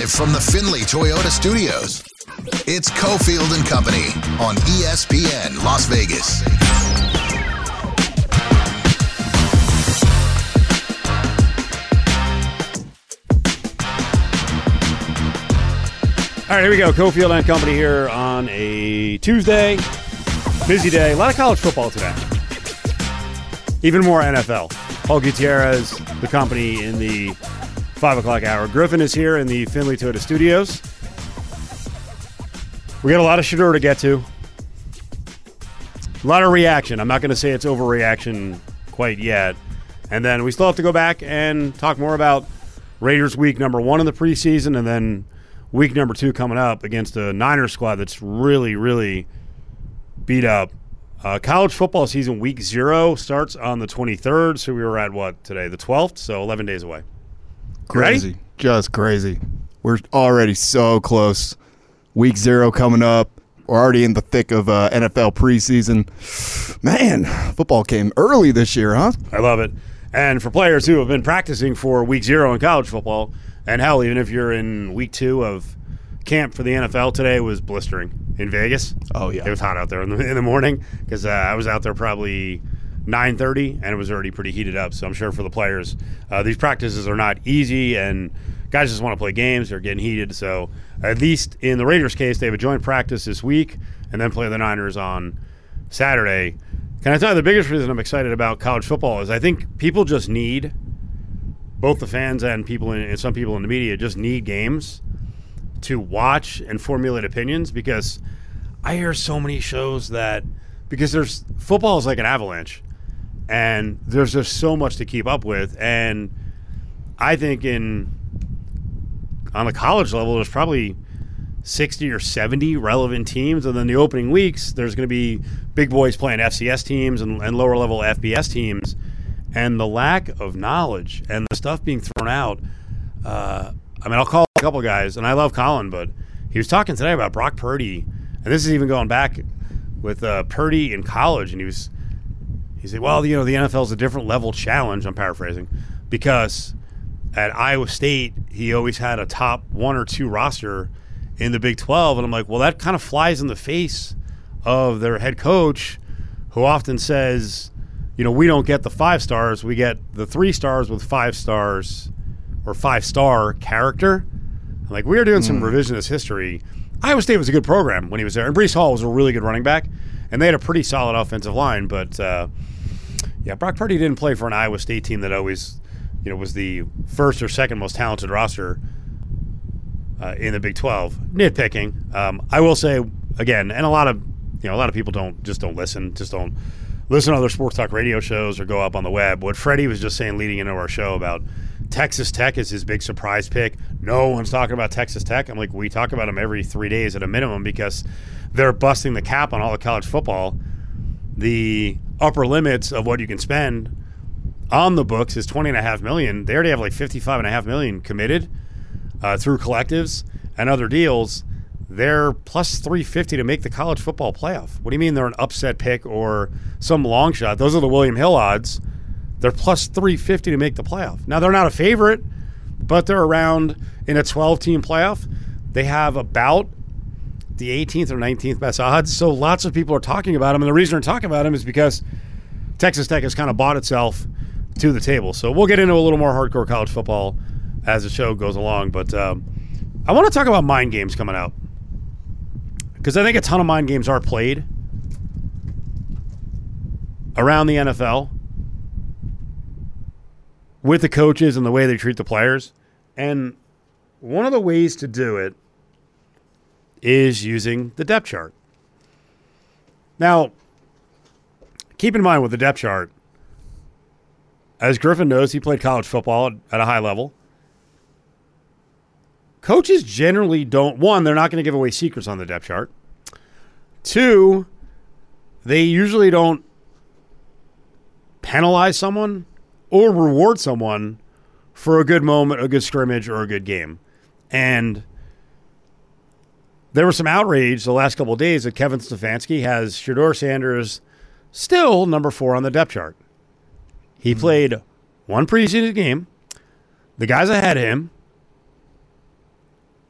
Live from the Findlay Toyota Studios, it's Cofield and Company on ESPN Las Vegas. All right, here we go. Cofield and Company here on a Tuesday. Busy day. A lot of college football today. Even more NFL. Paul Gutierrez, the company in the 5 o'clock hour. Griffin is here in the Findlay Toyota Studios. We got a lot of Shedeur to get to. A lot of reaction. I'm not going to say it's overreaction quite yet. And then we still have to go back and talk more about Raiders week number 1 in the preseason, and then week number 2 coming up against a Niners squad that's really, really beat up. College football season week 0 starts on the 23rd, so we were at what today? The 12th, so 11 days away. Crazy. Ready? Just crazy. We're already so close. Week 0 coming up. We're already in the thick of NFL preseason. Man, football came early this year, huh? I love it. And for players who have been practicing for week 0 in college football, and hell, even if you're in week 2 of camp for the NFL, today was blistering in Vegas. Oh, yeah. It was hot out there in the morning because I was out there probably 9:30, and it was already pretty heated up. So I'm sure for the players, these practices are not easy, and guys just want to play games. They're getting heated. So at least in the Raiders' case, they have a joint practice this week and then play the Niners on Saturday. Can I tell you the biggest reason I'm excited about college football is I think people just need, both the fans and people and some people in the media just need games to watch and formulate opinions, because I hear so many shows that, because there's football is like an avalanche and there's just so much to keep up with. And I think on the college level, there's probably 60 or 70 relevant teams. And then the opening weeks, there's going to be big boys playing FCS teams and lower level FBS teams. And the lack of knowledge and the stuff being thrown out. I'll call a couple guys, and I love Colin, but he was talking today about Brock Purdy. And this is even going back with Purdy in college. And he said, well, the NFL is a different level challenge. I'm paraphrasing, because at Iowa State, he always had a top 1 or 2 roster in the Big 12. And I'm like, well, that kind of flies in the face of their head coach, who often says, we don't get the 5 stars. We get the 3 stars with 5 stars or 5-star character. I'm like, we are doing some revisionist history. Iowa State was a good program when he was there. And Breece Hall was a really good running back. And they had a pretty solid offensive line. But, Brock Purdy didn't play for an Iowa State team that always, was the first or second most talented roster in the Big 12. Nitpicking. I will say, again, and a lot of people don't listen to other sports talk radio shows or go up on the web. What Freddie was just saying leading into our show about Texas Tech is his big surprise pick. No one's talking about Texas Tech. I'm like, we talk about them every 3 days at a minimum, because they're busting the cap on all the college football. The upper limits of what you can spend on the books is $20.5 million. They already have like $55.5 million committed through collectives and other deals. They're plus 350 to make the college football playoff. What do you mean they're an upset pick or some long shot? Those are the William Hill odds. They're plus 350 to make the playoff. Now, they're not a favorite, but they're around in a 12-team playoff. They have about the 18th or 19th best odds. So lots of people are talking about them. And the reason they're talking about them is because Texas Tech has kind of bought itself to the table. So we'll get into a little more hardcore college football as the show goes along. But I want to talk about mind games coming out, because I think a ton of mind games are played around the NFL with the coaches and the way they treat the players. And one of the ways to do it is using the depth chart. Now, keep in mind with the depth chart, as Griffin knows, he played college football at a high level. Coaches generally don't, one, they're not going to give away secrets on the depth chart. 2, they usually don't penalize someone or reward someone for a good moment, a good scrimmage, or a good game. And there was some outrage the last couple of days that Kevin Stefanski has Shedeur Sanders still number 4 on the depth chart. He played one preseason game. The guys ahead of him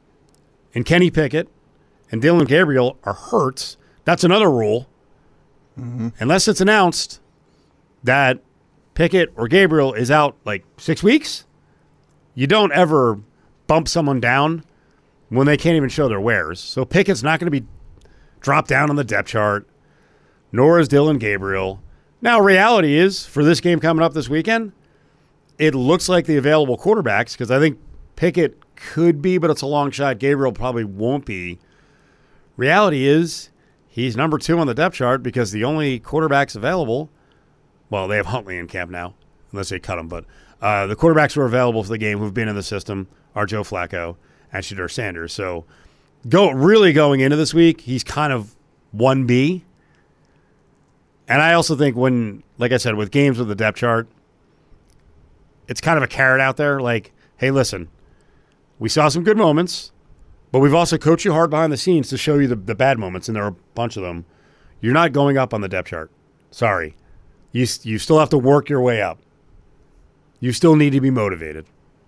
and Kenny Pickett and Dillon Gabriel are hurt, that's another rule. Unless it's announced that Pickett or Gabriel is out like 6 weeks, you don't ever bump someone down when they can't even show their wares. So Pickett's not going to be dropped down on the depth chart, nor is Dillon Gabriel. Now, reality is, for this game coming up this weekend, it looks like the available quarterbacks, because I think Pickett could be, but it's a long shot. Gabriel probably won't be. Reality is, he's number 2 on the depth chart because the only quarterbacks available, well, they have Huntley in camp now, unless they cut him, but the quarterbacks who are available for the game who've been in the system are Joe Flacco and Shedeur Sanders. So going into this week, he's kind of 1B. And I also think when, like I said, with games with the depth chart, it's kind of a carrot out there. Like, hey, listen, we saw some good moments, but we've also coached you hard behind the scenes to show you the bad moments, and there are a bunch of them. You're not going up on the depth chart. Sorry. You still have to work your way up. You still need to be motivated.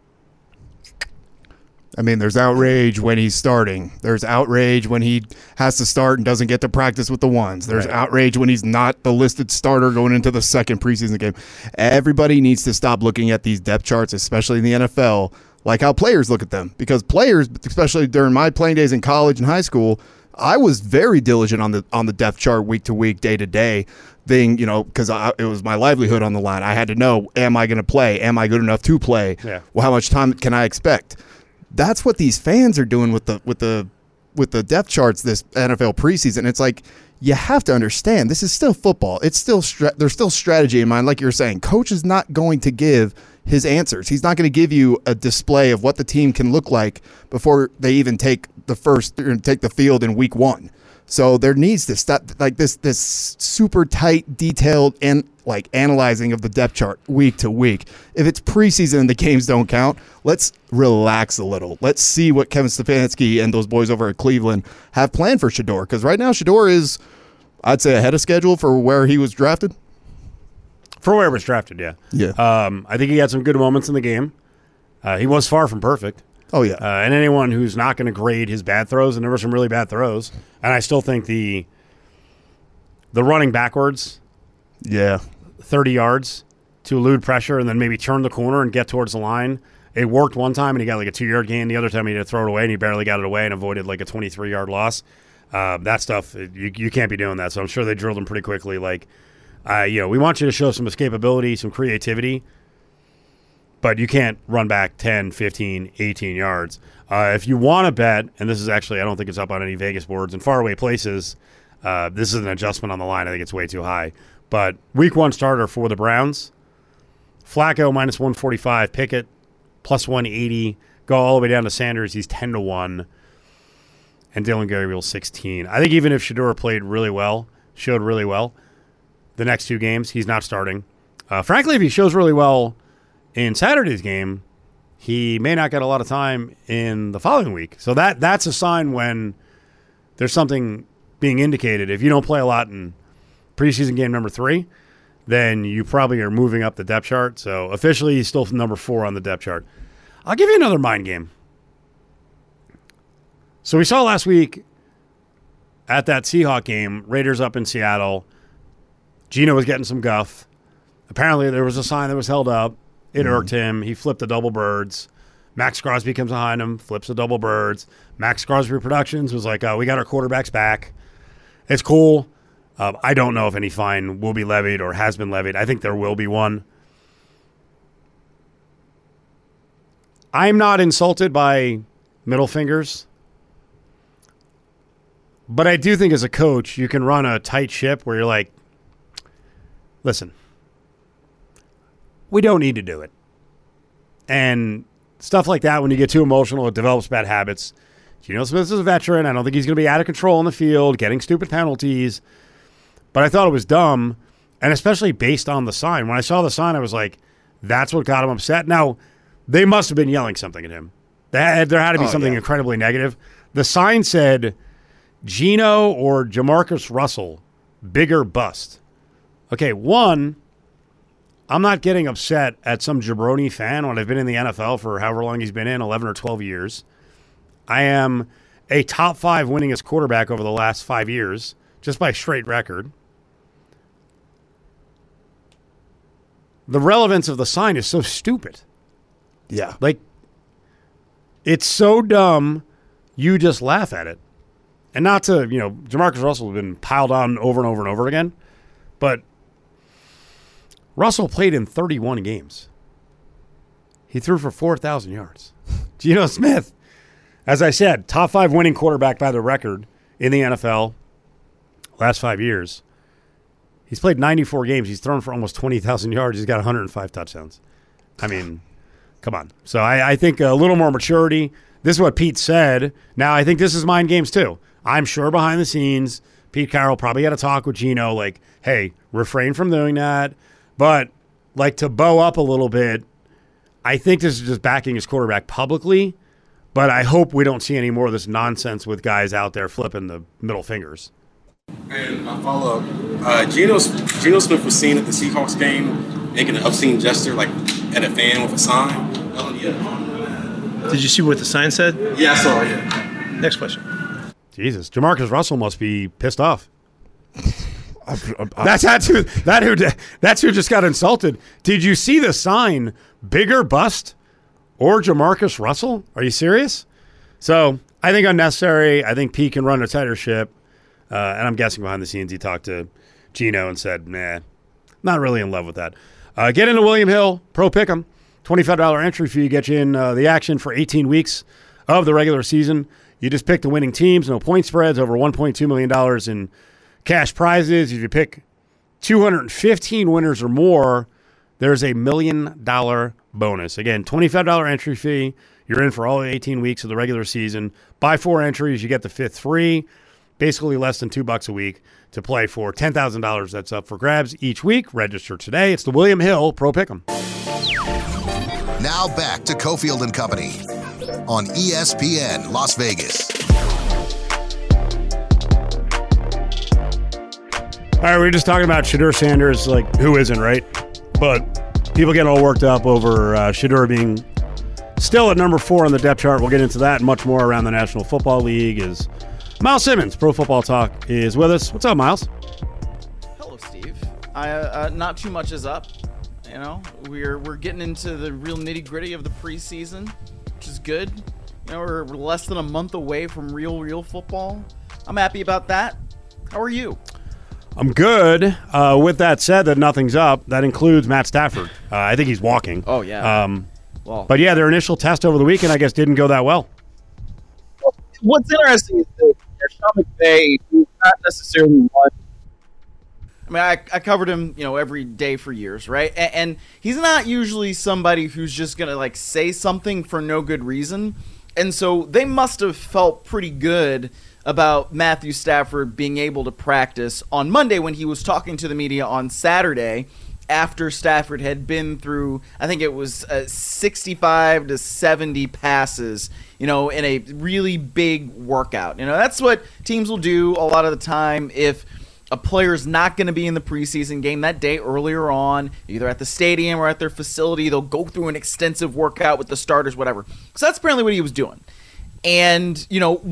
I mean, there's outrage when he's starting. There's outrage when he has to start and doesn't get to practice with the ones. There's outrage when he's not the listed starter going into the second preseason game. Everybody needs to stop looking at these depth charts, especially in the NFL, like how players look at them. Because players, especially during my playing days in college and high school, I was very diligent on the depth chart week to week, day to day thing, because it was my livelihood on the line. I had to know, am I going to play? Am I good enough to play? Yeah. Well, how much time can I expect? That's what these fans are doing with the depth charts this NFL preseason. It's like, you have to understand, this is still football. It's still there's still strategy in mind. Like you're saying, coach is not going to give his answers. He's not going to give you a display of what the team can look like before they even take the field in week 1. So there needs to stop like this super tight, detailed, and like analyzing of the depth chart week to week. If it's preseason and the games don't count, let's relax a little. Let's see what Kevin Stefanski and those boys over at Cleveland have planned for Shedeur. Because right now Shedeur is, I'd say, ahead of schedule for where he was drafted. For where he was drafted, yeah. Yeah. I think he had some good moments in the game. He was far from perfect. Oh, yeah. And anyone who's not going to grade his bad throws, and there were some really bad throws, and I still think the running backwards, 30 yards to elude pressure and then maybe turn the corner and get towards the line, it worked one time and he got like a 2-yard gain. The other time he had to throw it away and he barely got it away and avoided like a 23-yard loss. That stuff, you can't be doing that. So I'm sure they drilled him pretty quickly. Like, we want you to show some escapability, some creativity, but you can't run back 10, 15, 18 yards. If you want to bet, and this is actually, I don't think it's up on any Vegas boards, in faraway places, this is an adjustment on the line. I think it's way too high. But week 1 starter for the Browns, Flacco minus 145, Pickett plus 180, go all the way down to Sanders. He's 10-1, and Dillon Gabriel 16. I think even if Shedeur showed really well, the next 2 games, he's not starting. Frankly, if he shows really well in Saturday's game, he may not get a lot of time in the following week. So that's a sign when there's something being indicated. If you don't play a lot in preseason game number 3, then you probably are moving up the depth chart. So officially, he's still number 4 on the depth chart. I'll give you another mind game. So we saw last week at that Seahawk game, Raiders up in Seattle, Geno was getting some guff. Apparently, there was a sign that was held up. It irked him. He flipped the double birds. Max Crosby comes behind him, flips the double birds. Max Crosby Productions was like, we got our quarterbacks back. It's cool. I don't know if any fine will be levied or has been levied. I think there will be one. I'm not insulted by middle fingers, but I do think as a coach, you can run a tight ship where you're like, listen, we don't need to do it. And stuff like that, when you get too emotional, it develops bad habits. Geno Smith is a veteran. I don't think he's going to be out of control on the field, getting stupid penalties. But I thought it was dumb, and especially based on the sign. When I saw the sign, I was like, that's what got him upset. Now, they must have been yelling something at him. There had to be something incredibly negative. The sign said, Geno or Jamarcus Russell, bigger bust. Okay, one, I'm not getting upset at some jabroni fan when I've been in the NFL for however long he's been in, 11 or 12 years. I am a top 5 winningest quarterback over the last 5 years, just by straight record. The relevance of the sign is so stupid. Yeah. Like, it's so dumb, you just laugh at it. And not to, Jamarcus Russell has been piled on over and over and over again, but Russell played in 31 games. He threw for 4,000 yards. Geno Smith, as I said, top 5 winning quarterback by the record in the NFL last 5 years. He's played 94 games. He's thrown for almost 20,000 yards. He's got 105 touchdowns. I mean, come on. So I think a little more maturity. This is what Pete said. Now, I think this is mind games too. I'm sure behind the scenes, Pete Carroll probably had a talk with Geno like, hey, refrain from doing that. But like to bow up a little bit, I think this is just backing his quarterback publicly. But I hope we don't see any more of this nonsense with guys out there flipping the middle fingers. And my follow-up, Geno Smith was seen at the Seahawks game making an obscene gesture, like at a fan with a sign. Did you see what the sign said? Yeah, I saw it, yeah. Next question. Jesus, Jamarcus Russell must be pissed off. That's who just got insulted. Did you see the sign, bigger bust or Jamarcus Russell? Are you serious? So I think unnecessary. I think Pete can run a tighter ship. And I'm guessing behind the scenes he talked to Geno and said, nah, not really in love with that. Get into William Hill, Pro Pick'em. $25 entry fee get you in the action for 18 weeks of the regular season. You just pick the winning teams, no point spreads, over $1.2 million in cash prizes. If you pick 215 winners or more, there's a $1 million bonus. Again, $25 entry fee. You're in for all 18 weeks of the regular season. Buy 4 entries, you get the 5th free. Basically less than $2 a week to play for $10,000 that's up for grabs each week. Register today. It's the William Hill Pro Pick'em. Now back to Cofield and Company on ESPN Las Vegas. All right, we were just talking about Shedeur Sanders, like who isn't, right? But people get all worked up over Shedeur being still at number 4 on the depth chart. We'll get into that and much more around the National Football League. Is Miles Simmons, Pro Football Talk, is with us. What's up, Miles? Hello, Steve. Not too much is up. We're getting into the real nitty-gritty of the preseason, which is good. We're less than a month away from real football. I'm happy about that. How are you? I'm good. With that said, that nothing's up. That includes Matt Stafford. I think he's walking. Oh, yeah. But yeah, their initial test over the weekend, I guess, didn't go that well. What's interesting is that Sean McVay, who's not necessarily one. I mean, I covered him, every day for years, right? And he's not usually somebody who's just going to, say something for no good reason. And so they must have felt pretty good about Matthew Stafford being able to practice on Monday when he was talking to the media on Saturday after Stafford had been through, I think it was 65 to 70 passes, in a really big workout. That's what teams will do a lot of the time if a player's not going to be in the preseason game that day earlier on, either at the stadium or at their facility. They'll go through an extensive workout with the starters, whatever. So that's apparently what he was doing. And,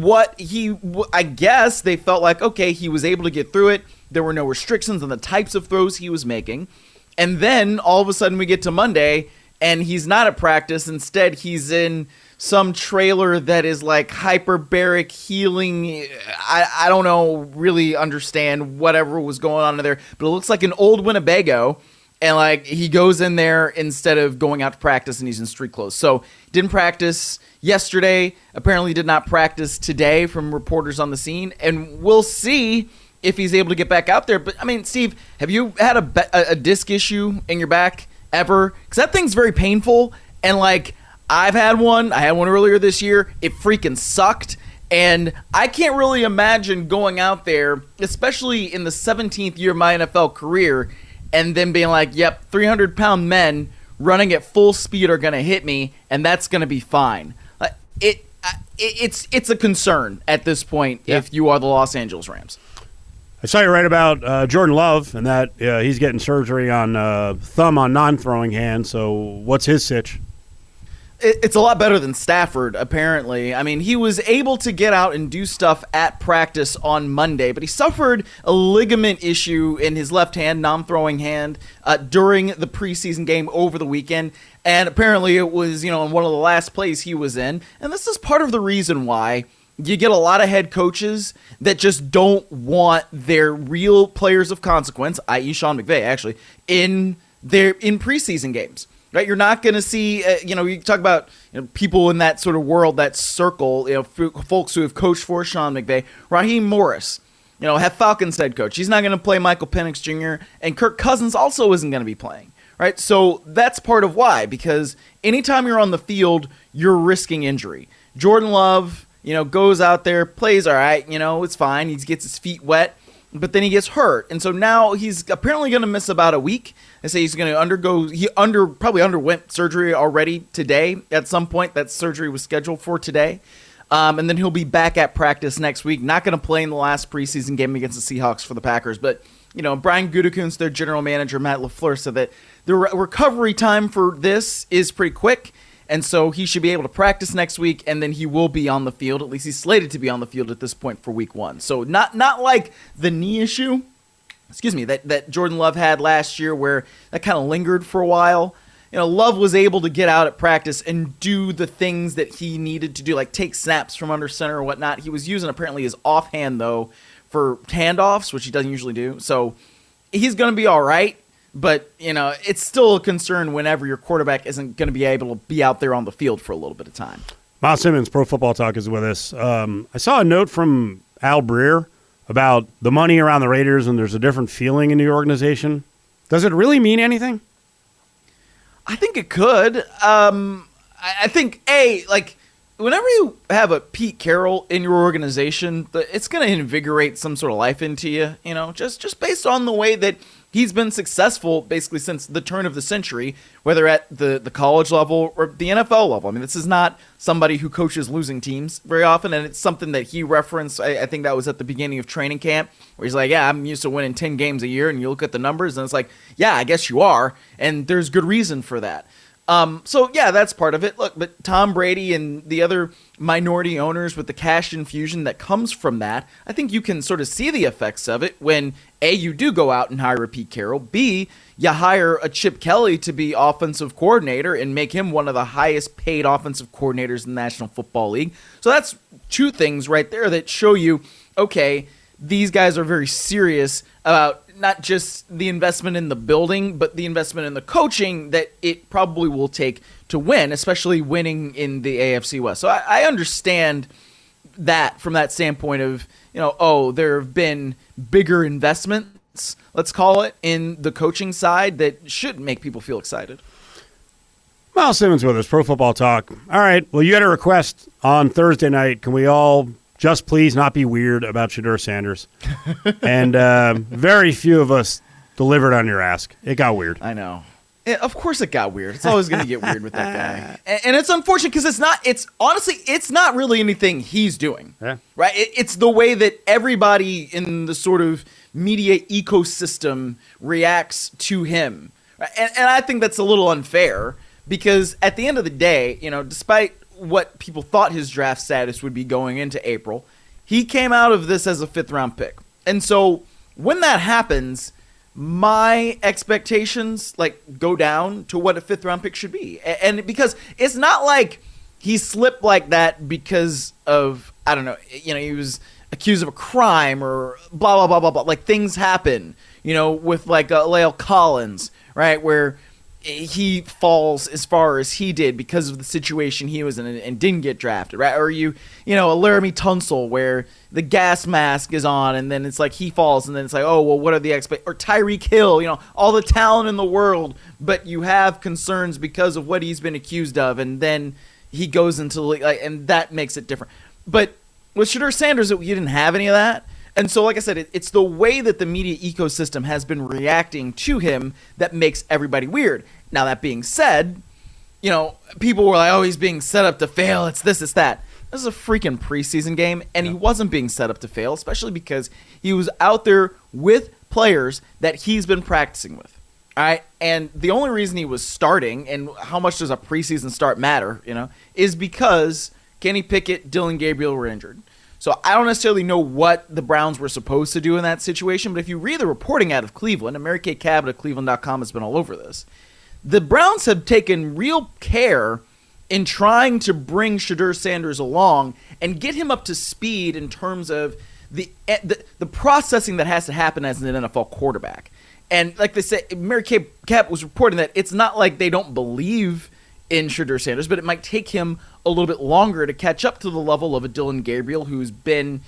I guess they felt like, okay, he was able to get through it. There were no restrictions on the types of throws he was making. And then all of a sudden we get to Monday and he's not at practice. Instead, he's in some trailer that is like hyperbaric healing. I don't know, really understand whatever was going on in there, but it looks like an old Winnebago. And he goes in there instead of going out to practice, and he's in street clothes. So didn't practice yesterday. Apparently did not practice today from reporters on the scene. And we'll see if he's able to get back out there. But I mean, Steve, have you had a disc issue in your back ever? Because that thing's very painful. And I've had one. I had one earlier this year. It freaking sucked. And I can't really imagine going out there, especially in the 17th year of my NFL career, and then being like, yep, 300-pound men running at full speed are going to hit me, and that's going to be fine. It's a concern at this point if you are the Los Angeles Rams. I saw you right about Jordan Love and that he's getting surgery on thumb on non-throwing hand. So what's his sitch? It's a lot better than Stafford, apparently. I mean, he was able to get out and do stuff at practice on Monday, but he suffered a ligament issue in his left hand, non-throwing hand, during the preseason game over the weekend. And apparently it was, in one of the last plays he was in. And this is part of the reason why you get a lot of head coaches that just don't want their real players of consequence, i.e. Sean McVay, actually, in preseason games. Right, you're not going to see, you talk about people in that sort of world, that circle, folks who have coached for Sean McVay. Raheem Morris, have Falcons head coach. He's not going to play Michael Penix Jr., and Kirk Cousins also isn't going to be playing. Right, so that's part of why, because anytime you're on the field, you're risking injury. Jordan Love, goes out there, plays all right, it's fine. He gets his feet wet, but then he gets hurt, and so now he's apparently going to miss about a week. They say he's going to probably underwent surgery already today at some point. That surgery was scheduled for today. And then he'll be back at practice next week. Not going to play in the last preseason game against the Seahawks for the Packers. But, Brian Gutekunst, their general manager, Matt LaFleur, said that the recovery time for this is pretty quick. And so he should be able to practice next week, and then he will be on the field. At least he's slated to be on the field at this point for week 1. So not like the knee issue, that Jordan Love had last year, where that kind of lingered for a while. Love was able to get out at practice and do the things that he needed to do, like take snaps from under center or whatnot. He was using apparently his offhand, though, for handoffs, which he doesn't usually do. So he's going to be all right, but, it's still a concern whenever your quarterback isn't going to be able to be out there on the field for a little bit of time. Miles Simmons, Pro Football Talk, is with us. I saw a note from Al Breer about the money around the Raiders, and there's a different feeling in the organization. Does it really mean anything? I think it could. I think, whenever you have a Pete Carroll in your organization, it's going to invigorate some sort of life into you, just based on the way that he's been successful basically since the turn of the century, whether at the college level or the NFL level. I mean, this is not somebody who coaches losing teams very often, and it's something that he referenced. I think that was at the beginning of training camp, where he's like, yeah, I'm used to winning 10 games a year, and you look at the numbers, and it's like, yeah, I guess you are, and there's good reason for that. So, yeah, that's part of it. Look, but Tom Brady and the other minority owners with the cash infusion that comes from that, I think you can sort of see the effects of it when, A, you do go out and hire a Pete Carroll, B, you hire a Chip Kelly to be offensive coordinator and make him one of the highest paid offensive coordinators in the National Football League. So that's two things right there that show you, okay, these guys are very serious about not just the investment in the building, but the investment in the coaching that it probably will take to win, especially winning in the AFC West. So I understand that from that standpoint of, there have been bigger investments, let's call it, in the coaching side that should make people feel excited. Miles Simmons with us, Pro Football Talk. All right, well, you had a request on Thursday night. Can we all just please not be weird about Shedeur Sanders? And very few of us delivered on your ask. It got weird. I know. Of course it got weird. It's always going to get weird with that guy. And it's unfortunate because it's not really anything he's doing. Yeah. Right? It's the way that everybody in the sort of media ecosystem reacts to him. And I think that's a little unfair because at the end of the day, despite what people thought his draft status would be going into April, he came out of this as a 5th-round pick. And so when that happens, my expectations go down to what a 5th-round pick should be. And because it's not like he slipped like that because of, I don't know, he was accused of a crime or blah, blah, blah, blah, blah. Like, things happen, with La'el Collins, right, where he falls as far as he did because of the situation he was in and didn't get drafted, right? Or a Laramie Tunsil where the gas mask is on and then it's like he falls and then it's like, oh, well, what are the or Tyreek Hill, all the talent in the world, but you have concerns because of what he's been accused of, and then he goes into and that makes it different. But with Shedeur Sanders, you didn't have any of that. And so, like I said, it's the way that the media ecosystem has been reacting to him that makes everybody weird. Now, that being said, people were like, oh, he's being set up to fail. It's this, it's that. This is a freaking preseason game, and he wasn't being set up to fail, especially because he was out there with players that he's been practicing with. All right, and the only reason he was starting, and how much does a preseason start matter, is because Kenny Pickett, Dylan Gabriel were injured. So I don't necessarily know what the Browns were supposed to do in that situation, but if you read the reporting out of Cleveland, and Mary Kay Cabot of Cleveland.com has been all over this, the Browns have taken real care in trying to bring Shedeur Sanders along and get him up to speed in terms of the processing that has to happen as an NFL quarterback. And like they said, Mary Kay Cabot was reporting that it's not like they don't believe in Shedeur Sanders, but it might take him a little bit longer to catch up to the level of a Dylan Gabriel who's been,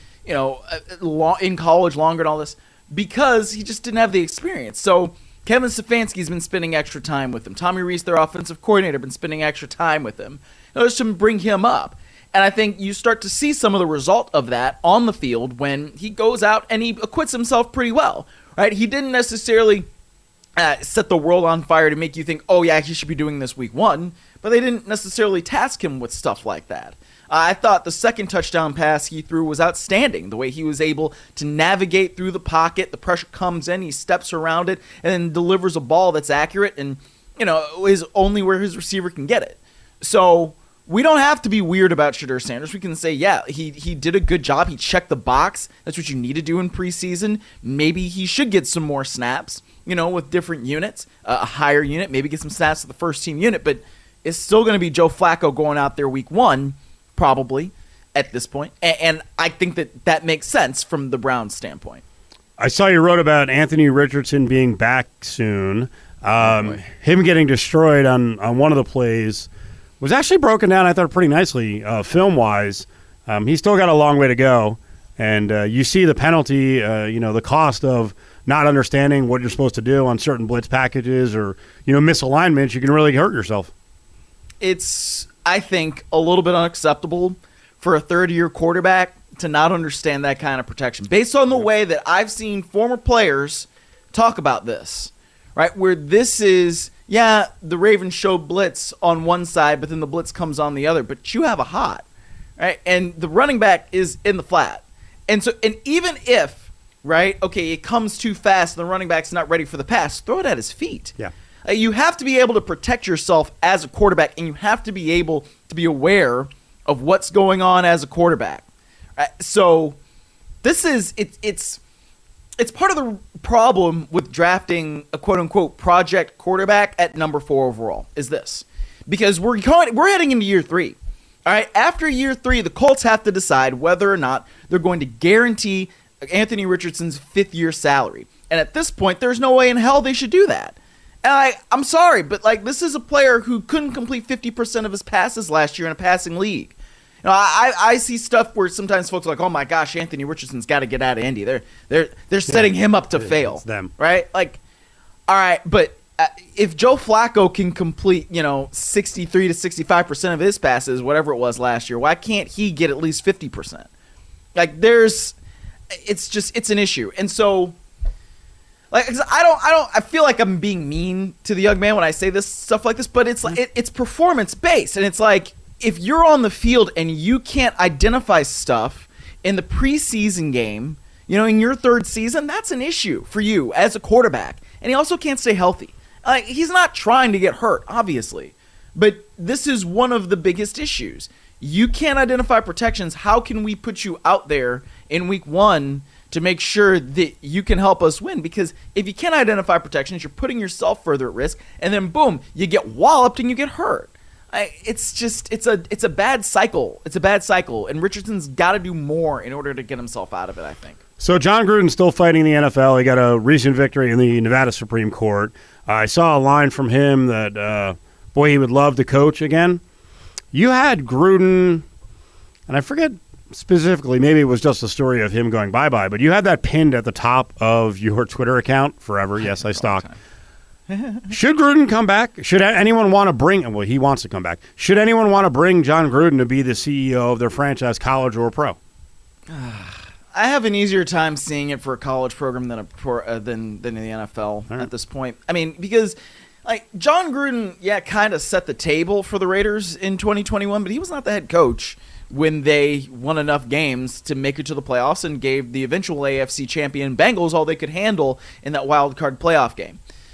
in college longer and all this, because he just didn't have the experience. So Kevin Stefanski's been spending extra time with him. Tommy Rees, their offensive coordinator, been spending extra time with him just to bring him up. And I think you start to see some of the result of that on the field when he goes out and he acquits himself pretty well, right? He didn't necessarily set the world on fire to make you think, oh, yeah, he should be doing this week 1, but they didn't necessarily task him with stuff like that. I thought the second touchdown pass he threw was outstanding, the way he was able to navigate through the pocket. The pressure comes in, he steps around it, and then delivers a ball that's accurate and, is only where his receiver can get it. So we don't have to be weird about Shedeur Sanders. We can say, yeah, he did a good job. He checked the box. That's what you need to do in preseason. Maybe he should get some more snaps, with different units, a higher unit, maybe get some snaps to the first team unit, but it's still going to be Joe Flacco going out there week 1, probably, at this point. And I think that makes sense from the Browns' standpoint. I saw you wrote about Anthony Richardson being back soon. Him getting destroyed on one of the plays was actually broken down, I thought, pretty nicely film-wise. He's still got a long way to go. And you see the penalty, the cost of not understanding what you're supposed to do on certain blitz packages or, misalignments. You can really hurt yourself. It's, I think, a little bit unacceptable for a third-year quarterback to not understand that kind of protection. Based on the way that I've seen former players talk about this, right, where this is, yeah, the Ravens show blitz on one side, but then the blitz comes on the other, but you have a hot, right, and the running back is in the flat. And even if, right, okay, it comes too fast and the running back's not ready for the pass, throw it at his feet. Yeah. You have to be able to protect yourself as a quarterback, and you have to be able to be aware of what's going on as a quarterback. So this is it's part of the problem with drafting a quote-unquote project quarterback at number 4 overall is this. Because we're heading into year 3. All right, after year 3, the Colts have to decide whether or not they're going to guarantee Anthony Richardson's 5th-year salary. And at this point, there's no way in hell they should do that. And I'm sorry, but this is a player who couldn't complete 50% of his passes last year in a passing league. I see stuff where sometimes folks are like, oh my gosh, Anthony Richardson's got to get out of Indy. They're setting him up to fail. It's them. Right? All right, but if Joe Flacco can complete, 63 to 65% of his passes, whatever it was last year, why can't he get at least 50%? It's an issue. And so, I feel like I'm being mean to the young man when I say this stuff like this, but it's performance based, and it's like, if you're on the field and you can't identify stuff in the preseason game, in your 3rd season, that's an issue for you as a quarterback. And he also can't stay healthy. He's not trying to get hurt, obviously, but this is one of the biggest issues. You can't identify protections. How can we put you out there in week 1 to make sure that you can help us win? Because if you can't identify protections, you're putting yourself further at risk, and then boom, you get walloped and you get hurt. It's a bad cycle. It's a bad cycle, and Richardson's got to do more in order to get himself out of it, I think. So John Gruden's still fighting the NFL. He got a recent victory in the Nevada Supreme Court. I saw a line from him that, he would love to coach again. You had Gruden, and I forget specifically, maybe it was just a story of him going bye-bye, but you had that pinned at the top of your Twitter account forever. Yes, I stalk. Should Gruden come back? Should anyone want to bring – well, he wants to come back. Should anyone want to bring John Gruden to be the CEO of their franchise, college or pro? I have an easier time seeing it for a college program than in the NFL at this point. I mean, because John Gruden, kind of set the table for the Raiders in 2021, but he was not the head coach when they won enough games to make it to the playoffs and gave the eventual AFC champion Bengals all they could handle in that wild card playoff game.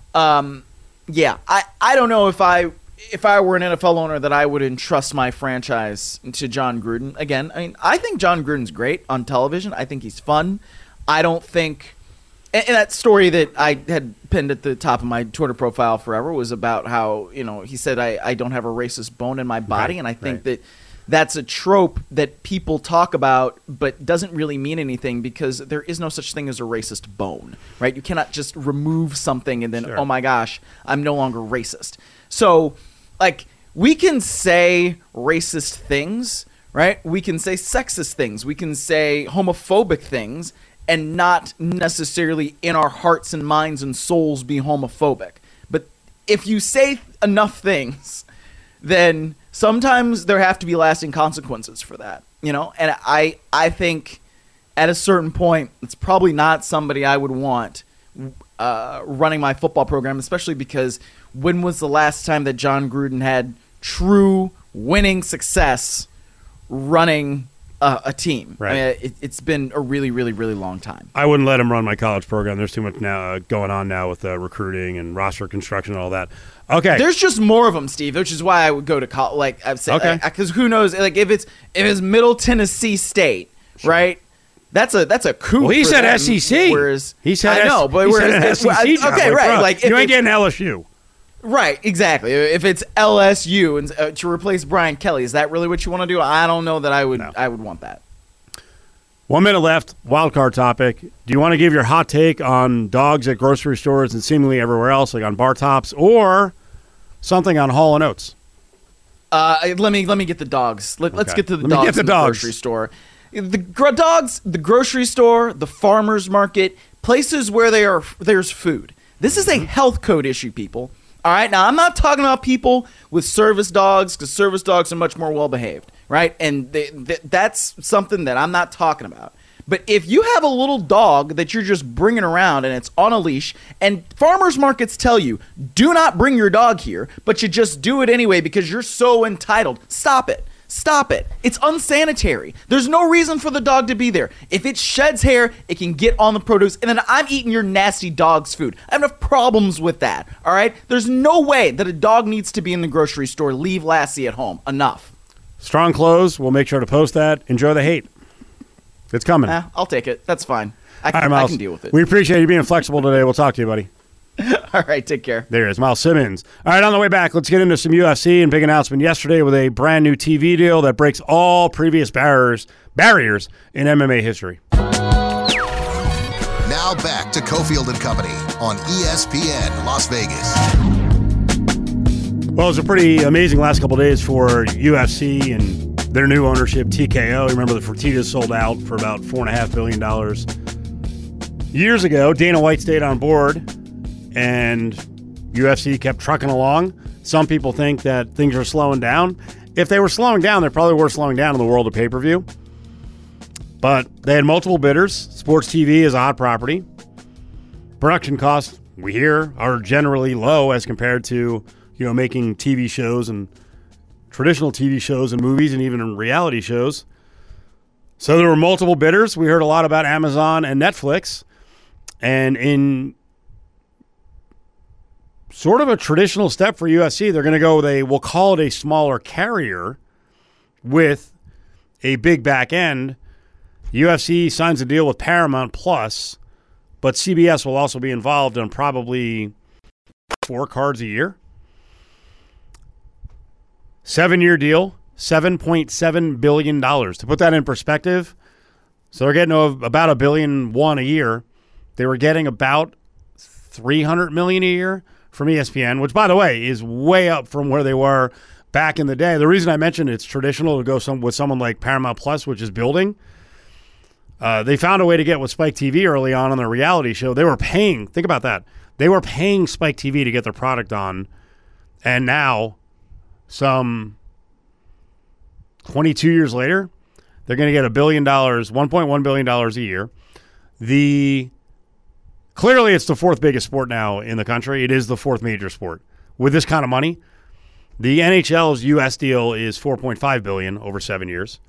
Yeah, I don't know if I were an NFL owner that I would entrust my franchise to John Gruden. Again, I mean, I think John Gruden's great on television. I think he's fun. I don't think – and that story that I had pinned at the top of my Twitter profile forever was about how, he said I don't have a racist bone in my body. Right, and I think that that's a trope that people talk about but doesn't really mean anything because there is no such thing as a racist bone, right? You cannot just remove something and then, Sure. oh my gosh, I'm no longer racist. So, we can say racist things, right? We can say sexist things. We can say homophobic things and not necessarily in our hearts and minds and souls be homophobic. But if you say enough things, then sometimes there have to be lasting consequences for that, And I think at a certain point, it's probably not somebody I would want running my football program, especially because when was the last time that John Gruden had true winning success running a team? Right. I mean, it's been a really, really, really long time. I wouldn't let him run my college program. There's too much now going on now with recruiting and roster construction and all that. Okay. There's just more of them, Steve, which is why I would go to college. Like I've said, Okay. Because who knows? Like if it's Middle Tennessee State, right? That's a coup. Well, he for said them, SEC. Whereas he said I know, but he whereas said SEC. John. okay, Like, right? bro, Like you if ain't getting LSU. right, exactly. If it's LSU and to replace Brian Kelly, is that really what you want to do? I don't know that I would. No. I would want that. 1 minute left. Wild card topic. Do you want to give your hot take on dogs at grocery stores and seemingly everywhere else, like on bar tops, or something on Hall & Oates? Let me get the dogs. Let's Okay. get to the Let me dogs get the in the dogs. grocery store. The dogs, the grocery store, the farmer's market, places where there's food. This is a health code issue, people. All right, now I'm not talking about people with service dogs because service dogs are much more well behaved, right? And that's something that I'm not talking about. But if you have a little dog that you're just bringing around and it's on a leash, and farmers markets tell you, do not bring your dog here, but you just do it anyway because you're so entitled, stop it. Stop it. It's unsanitary. There's no reason for the dog to be there. If it sheds hair, it can get on the produce, and then I'm eating your nasty dog's food. I have enough problems with that, all right? There's no way that a dog needs to be in the grocery store. Leave Lassie at home. Enough. Strong close. We'll make sure to post that. Enjoy the hate. It's coming. I'll take it. That's fine. I All right, can Miles. deal with it. We appreciate you being flexible today. We'll talk to you, buddy. All right, take care. There is Miles Simmons. All right, on the way back, let's get into some UFC and big announcement yesterday with a brand new TV deal that breaks all previous barriers in MMA history. Now back to Cofield and Company on ESPN Las Vegas. Well, it was a pretty amazing last couple of days for UFC and their new ownership, TKO. Remember the Fertitas sold out for about $4.5 billion. Years ago, Dana White stayed on board and UFC kept trucking along. Some people think that things are slowing down. If they were slowing down, they probably were slowing down in the world of pay-per-view. But they had multiple bidders. Sports TV is a hot property. Production costs, we hear, are generally low as compared to, making TV shows and traditional TV shows and movies and even reality shows. So there were multiple bidders. We heard a lot about Amazon and Netflix. And in sort of a traditional step for UFC, they're going to go with we'll call it a smaller carrier with a big back end. UFC signs a deal with Paramount Plus, but CBS will also be involved on probably 4 cards a year. 7-year deal, $7.7 billion. To put that in perspective, so they're getting about $1.1 billion a year. They were getting about $300 million a year from ESPN, which, by the way, is way up from where they were back in the day. The reason I mentioned it's traditional to go with someone like Paramount Plus, which is building, they found a way to get with Spike TV early on their reality show. They were paying, think about that, they were paying Spike TV to get their product on, and now, some 22 years later, they're going to get $1 billion, $1.1 billion a year. Clearly, it's the 4th biggest sport now in the country. It is the 4th major sport. With this kind of money, the NHL's U.S. deal is $4.5 billion over 7 years.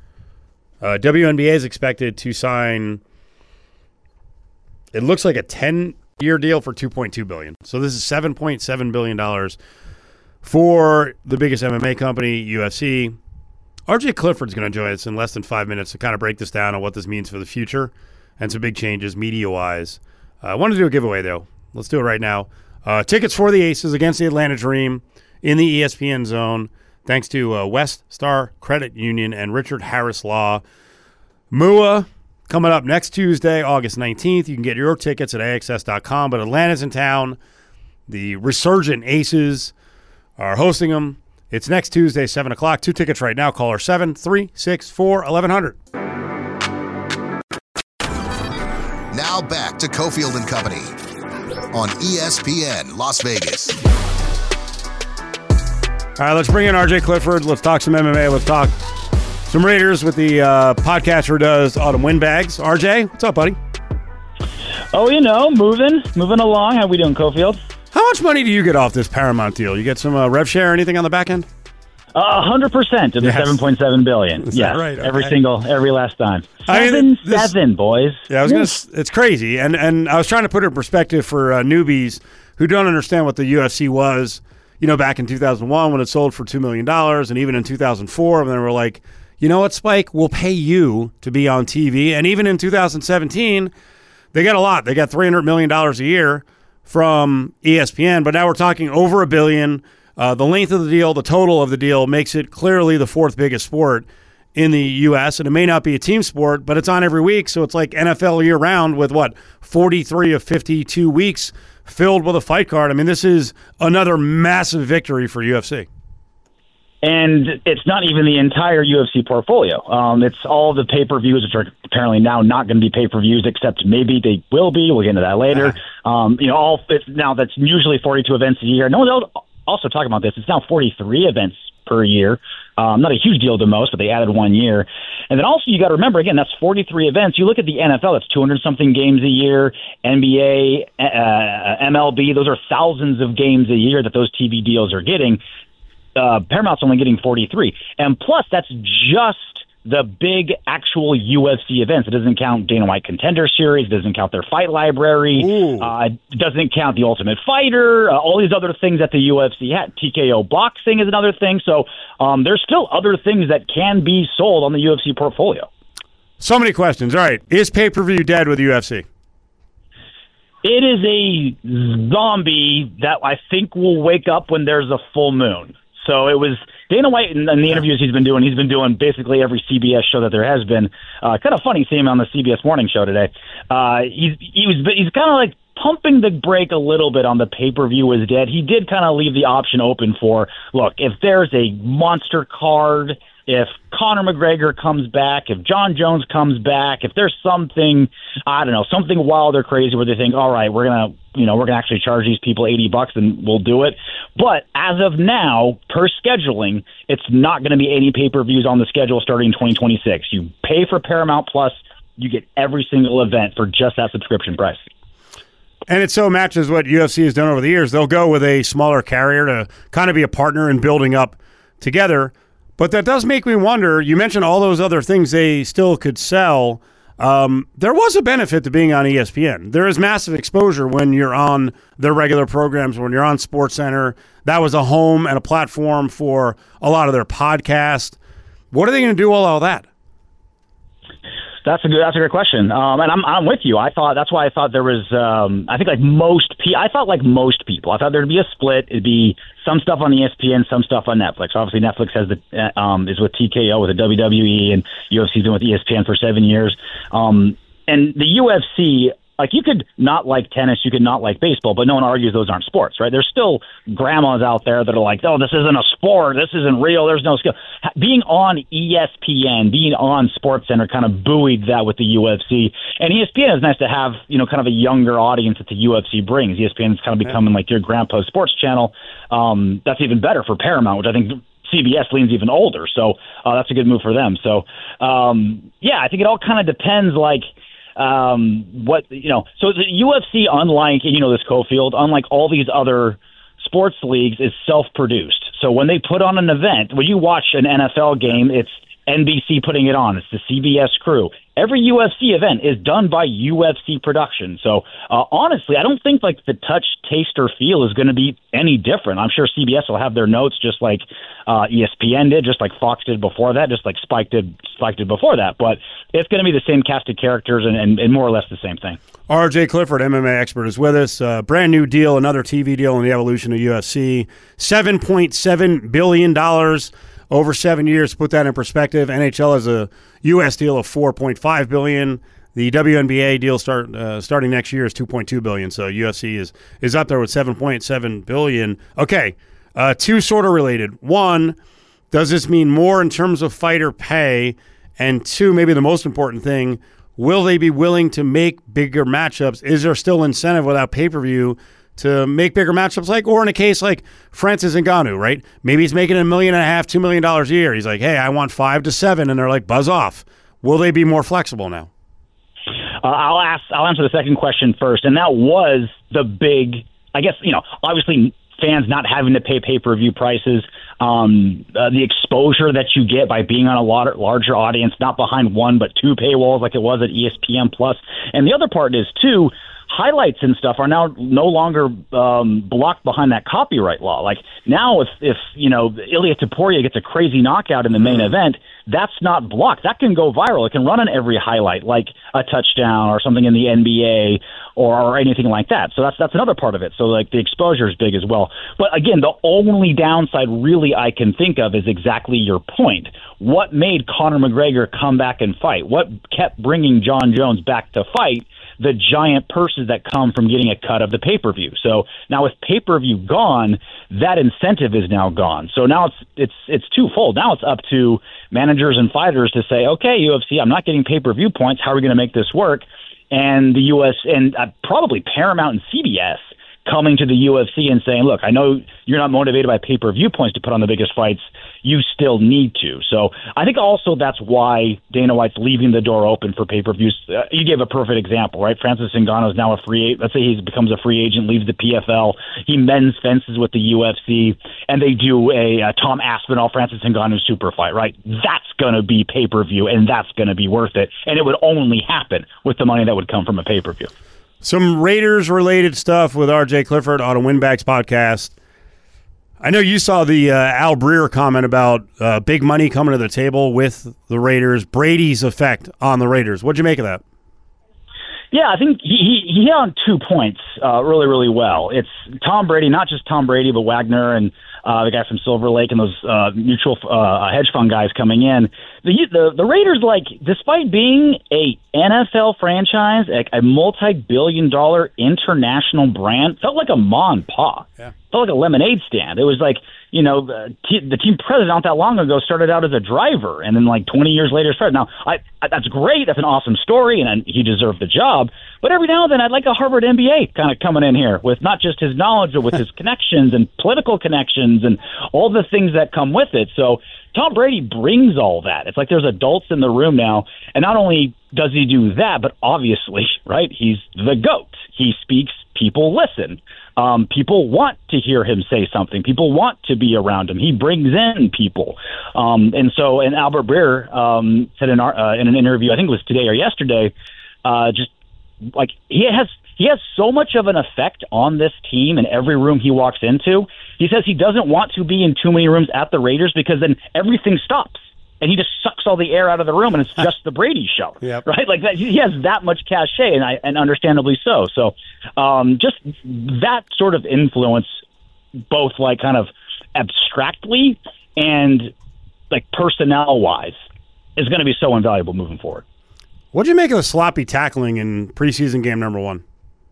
WNBA is expected to sign, it looks like a 10 year deal for $2.2 billion. So this is $7.7 billion for the biggest MMA company, UFC. RJ Clifford's going to join us in less than 5 minutes to kind of break this down on what this means for the future and some big changes media-wise. I wanted to do a giveaway, though. Let's do it right now. Tickets for the Aces against the Atlanta Dream in the ESPN Zone, thanks to West Star Credit Union and Richard Harris Law. MUA coming up next Tuesday, August 19th. You can get your tickets at AXS.com, but Atlanta's in town. The resurgent Aces are hosting them. It's next Tuesday, 7 o'clock. 2 tickets right now. Caller 7-364-1100. Now back to Cofield and Company on ESPN Las Vegas. All right, let's bring in RJ Clifford. Let's talk some MMA. Let's talk some Raiders with the podcaster who does Autumn Windbags. RJ, what's up, buddy? Oh, moving along. How we doing, Cofield? How much money do you get off this Paramount deal? You get some rev share or anything on the back end? 100% of the $7.7 billion. Is yes, that right? Okay. every last time. Seven, boys. Yeah, it's crazy. And I was trying to put it in perspective for newbies who don't understand what the UFC was, back in 2001 when it sold for $2 million, and even in 2004 when they were like, you know what, Spike, we'll pay you to be on TV. And even in 2017, they got a lot. They got $300 million a year from ESPN, but now we're talking over $1 billion. The length of the deal, the total of the deal makes it clearly the 4th biggest sport in the U.S., and it may not be a team sport, but it's on every week, so it's like NFL year-round with, 43 of 52 weeks filled with a fight card. I mean, this is another massive victory for UFC. And it's not even the entire UFC portfolio. It's all the pay-per-views, which are apparently now not going to be pay-per-views, except maybe they will be. We'll get into that later. Now that's usually 42 events a year. No one's also talking about this. It's now 43 events per year. Not a huge deal to most, but they added 1 year. And then also you got to remember, again, that's 43 events. You look at the NFL, that's 200-something games a year. NBA, MLB, those are thousands of games a year that those TV deals are getting. Paramount's only getting 43. And plus, that's just the big actual UFC events. It doesn't count Dana White Contender Series. It doesn't count their fight library. It doesn't count the Ultimate Fighter. All these other things that the UFC had. TKO Boxing is another thing. So there's still other things that can be sold on the UFC portfolio. So many questions. All right. Is pay-per-view dead with UFC? It is a zombie that I think will wake up when there's a full moon. So it was Dana White in the interviews he's been doing basically every CBS show that there has been. Kind of funny seeing him on the CBS Morning Show today. He's kind of like pumping the brake a little bit on the pay-per-view is dead. He did kind of leave the option open for, look, if there's a monster card, if Conor McGregor comes back, if John Jones comes back, if there's something, I don't know, something wild or crazy where they think, all right, we're gonna actually charge these people $80 and we'll do it. But as of now, per scheduling, it's not going to be any pay-per-views on the schedule starting in 2026. You pay for Paramount Plus, you get every single event for just that subscription price. And it so matches what UFC has done over the years. They'll go with a smaller carrier to kind of be a partner in building up together. But that does make me wonder, you mentioned all those other things they still could sell. There was a benefit to being on ESPN. There is massive exposure when you're on their regular programs, when you're on SportsCenter. That was a home and a platform for a lot of their podcasts. What are they going to do with all that? That's a good question. And I'm with you. That's why I thought there was. I think like most people. I thought there'd be a split. It'd be some stuff on ESPN, some stuff on Netflix. Obviously, Netflix has is with TKO with the WWE, and UFC's been with ESPN for 7 years. And the UFC. Like, you could not like tennis, you could not like baseball, but no one argues those aren't sports, right? There's still grandmas out there that are like, oh, this isn't a sport, this isn't real, there's no skill. Being on ESPN, being on SportsCenter kind of buoyed that with the UFC. And ESPN is nice to have, kind of a younger audience that the UFC brings. ESPN is kind of becoming like your grandpa's sports channel. That's even better for Paramount, which I think CBS leans even older. So that's a good move for them. So, I think it all kind of depends, like, so the UFC, unlike, this Cofield, unlike all these other sports leagues, is self-produced. So when they put on an event, when you watch an NFL game, it's NBC putting it on. It's the CBS crew. Every UFC event is done by UFC production. So honestly, I don't think like the touch, taste, or feel is going to be any different. I'm sure CBS will have their notes just like ESPN did, just like Fox did before that, just like Spike did before that. But it's going to be the same cast of characters and more or less the same thing. RJ Clifford, MMA expert, is with us. Brand new deal, another TV deal in the evolution of UFC. $7.7 billion over 7 years. To put that in perspective, NHL has a U.S. deal of $4.5 billion. The WNBA deal starting next year is $2.2 billion. So UFC is up there with $7.7 billion. Okay, two sort of related. One, does this mean more in terms of fighter pay? And two, maybe the most important thing, will they be willing to make bigger matchups? Is there still incentive without pay-per-view to make bigger matchups, or in a case like Francis Ngannou, right? Maybe he's making $1.5 million, $2 million a year. He's like, hey, I want 5 to 7, and they're like, buzz off. Will they be more flexible now? I'll answer the second question first, and that was the big, I guess, obviously fans not having to pay pay-per-view prices, the exposure that you get by being on a larger audience, not behind one but two paywalls like it was at ESPN Plus, and the other part is too. Highlights and stuff are now no longer blocked behind that copyright law. Like now, if Ilia Topuria gets a crazy knockout in the main event, that's not blocked. That can go viral. It can run on every highlight, like a touchdown or something in the NBA or anything like that. So that's another part of it. So like the exposure is big as well. But again, the only downside really I can think of is exactly your point. What made Conor McGregor come back and fight? What kept bringing Jon Jones back to fight? The giant purses that come from getting a cut of the pay-per-view. So now with pay-per-view gone, that incentive is now gone. So now it's twofold. Now it's up to managers and fighters to say, okay, UFC, I'm not getting pay-per-view points. How are we going to make this work? And the US and probably Paramount and CBS coming to the UFC and saying, look, I know you're not motivated by pay-per-view points to put on the biggest fights. You still need to. So I think also that's why Dana White's leaving the door open for pay-per-views. You gave a perfect example, right? Francis Ngannou is now a free agent. Let's say he becomes a free agent, leaves the PFL. He mends fences with the UFC, and they do a Tom Aspinall, Francis Ngannou super fight, right? That's going to be pay-per-view, and that's going to be worth it. And it would only happen with the money that would come from a pay-per-view. Some Raiders-related stuff with RJ Clifford on a Winbacks podcast. I know you saw the Al Breer comment about big money coming to the table with the Raiders, Brady's effect on the Raiders. What'd you make of that? Yeah, I think he hit on 2 points really, really well. It's Tom Brady, not just Tom Brady, but Wagner and the guy from Silver Lake and those mutual hedge fund guys coming in. The Raiders, like, despite being a NFL franchise, a multi-billion-dollar international brand, felt like a ma and pa. Yeah. Felt like a lemonade stand. It was like, the team president not that long ago started out as a driver, and then like 20 years later started. Now, that's great. That's an awesome story, and he deserved the job. But every now and then, I'd like a Harvard MBA kind of coming in here with not just his knowledge, but with his connections and political connections and all the things that come with it. So Tom Brady brings all that. It's like there's adults in the room now, and not only does he do that, but obviously, right, he's the GOAT. He speaks, people listen. People want to hear him say something. People want to be around him. He brings in people. And Albert Breer said in an interview, I think it was today or yesterday, just like he has so much of an effect on this team in every room he walks into. He says he doesn't want to be in too many rooms at the Raiders because then everything stops. And he just sucks all the air out of the room, and it's just the Brady show, yep. Right? Like that, he has that much cachet, and understandably so. So, just that sort of influence, both like kind of abstractly and like personnel-wise, is going to be so invaluable moving forward. What did you make of the sloppy tackling in preseason game number 1?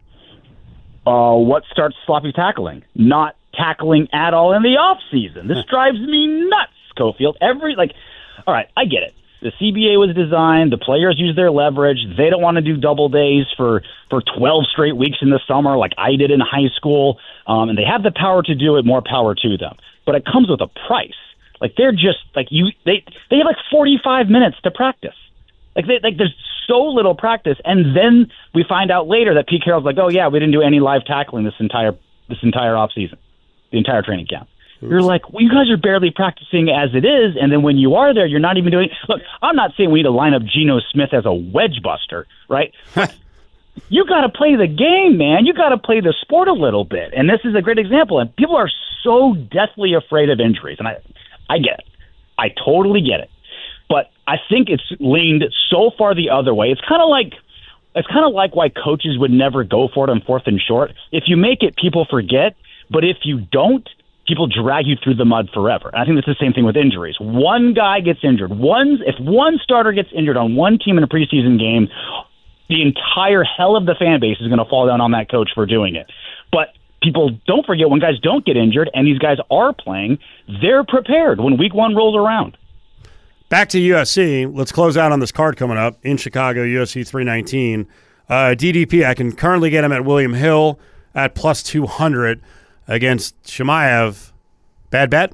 What starts sloppy tackling? Not tackling at all in the off season. This drives me nuts, Cofield. All right, I get it. The CBA was designed. The players use their leverage. They don't want to do double days for 12 straight weeks in the summer like I did in high school. And they have the power to do it. More power to them. But it comes with a price. Like they're just like they have like 45 minutes to practice. Like there's so little practice, and then we find out later that Pete Carroll's like, oh yeah, we didn't do any live tackling this entire off season, the entire training camp. You're like, well, you guys are barely practicing as it is, and then when you are there, you're not even doing. Look, I'm not saying we need to line up Geno Smith as a wedge buster, right? You got to play the game, man. You got to play the sport a little bit, and this is a great example. And people are so deathly afraid of injuries, and I get it. I totally get it. But I think it's leaned so far the other way. It's kind of like why coaches would never go for it on 4th and short. If you make it, people forget. But if you don't, people drag you through the mud forever. And I think that's the same thing with injuries. One guy gets injured. If one starter gets injured on one team in a preseason game, the entire hell of the fan base is going to fall down on that coach for doing it. But people don't forget when guys don't get injured and these guys are playing, they're prepared when week 1 rolls around. Back to USC. Let's close out on this card coming up in Chicago, USC 319. DDP, I can currently get him at William Hill at plus 200 against Chimaev. Bad bet?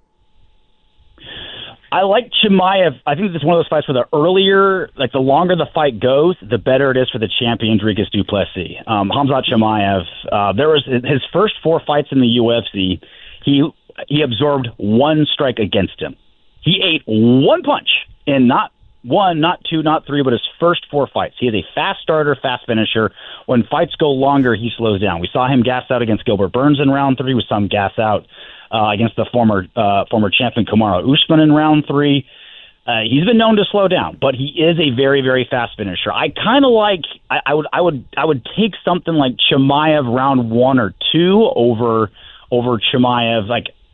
I like Chimaev. I think this is one of those fights where the longer the fight goes, the better it is for the champion, Dricus du Plessis. Khamzat Chimaev, there was his first 4 fights in the UFC, he absorbed 1 strike against him. He ate 1 punch in not 1, not 2, not 3, but his first 4 fights. He is a fast starter, fast finisher. When fights go longer, he slows down. We saw him gas out against Gilbert Burns in round 3. We saw him gas out against the former champion Kamaru Usman in round 3. He's been known to slow down, but he is a very, very fast finisher. I kind of like. I would take something like Chimaev round 1 or 2 over Chimaev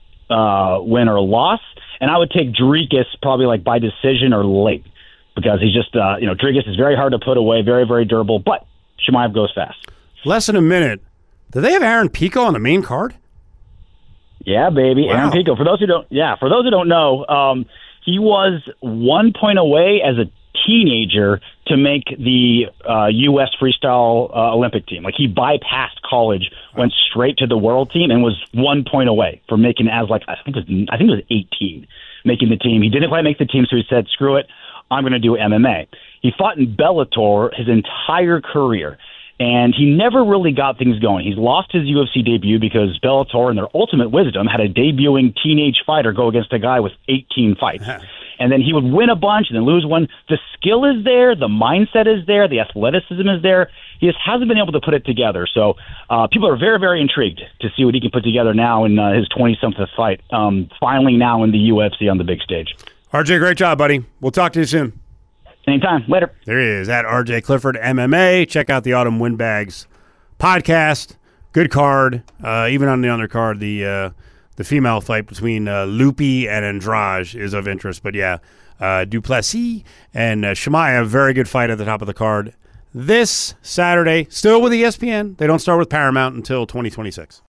win or loss. And I would take Dricus probably like by decision or late because he's just, Dricus is very hard to put away, very, very durable, but Chimaev goes fast. Less than a minute. Do they have Aaron Pico on the main card? Yeah, baby. Wow. Aaron Pico. For those who don't know, he was 1 point away as a teenager to make the U.S. freestyle Olympic team. Like he bypassed college, went straight to the world team, and was 1 point away from making I think it was 18, making the team. He didn't quite make the team, so he said, "Screw it, I'm going to do MMA." He fought in Bellator his entire career, and he never really got things going. He's lost his UFC debut because Bellator, in their ultimate wisdom, had a debuting teenage fighter go against a guy with 18 fights. And then he would win a bunch and then lose one. The skill is there. The mindset is there. The athleticism is there. He just hasn't been able to put it together. So people are very, very intrigued to see what he can put together now in his 20-something fight, finally now in the UFC on the big stage. RJ, great job, buddy. We'll talk to you soon. Anytime. Later. There he is, at RJ Clifford MMA. Check out the Autumn Windbags podcast. Good card. Even on the undercard, the female fight between Lupi and Andrade is of interest. But yeah, du Plessis and Chimaev, very good fight at the top of the card this Saturday. Still with ESPN. They don't start with Paramount until 2026.